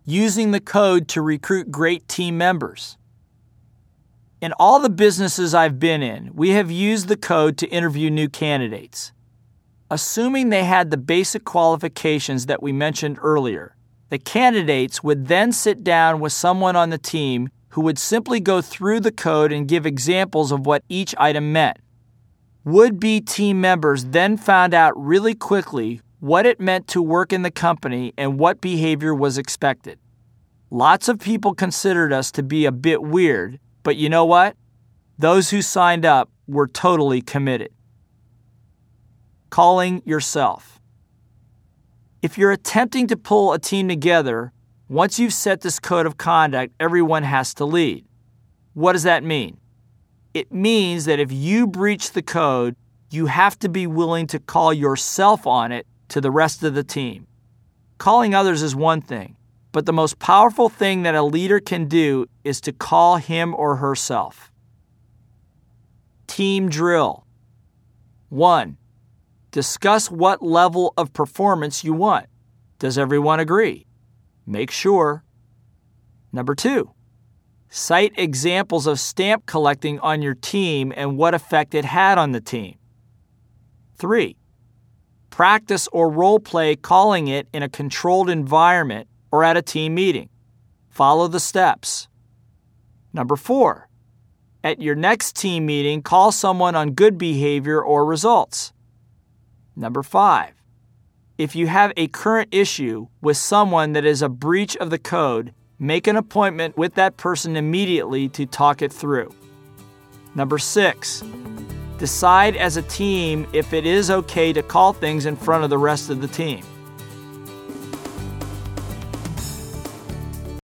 using the code to recruit great team members. In all the businesses I've been in, we have used the code to interview new candidates. Assuming they had the basic qualifications that we mentioned earlier, the candidates would then sit down with someone on the team who would simply go through the code and give examples of what each item meant. Would-be team members then found out really quickly what it meant to work in the company and what behavior was expected. Lots of people considered us to be a bit weird, but you know what? Those who signed up were totally committed. Calling yourself. If you're attempting to pull a team together, once you've set this code of conduct, everyone has to lead. What does that mean? It means that if you breach the code, you have to be willing to call yourself on it to the rest of the team. Calling others is one thing, but the most powerful thing that a leader can do is to call him or herself. Team drill. 1. Discuss what level of performance you want. Does everyone agree? Make sure. 2. Cite examples of stamp collecting on your team and what effect it had on the team. 3. Practice or role play calling it in a controlled environment or at a team meeting. Follow the steps. 4. At your next team meeting, call someone on good behavior or results. 5. If you have a current issue with someone that is a breach of the code, make an appointment with that person immediately to talk it through. 6. Decide as a team if it is okay to call things in front of the rest of the team.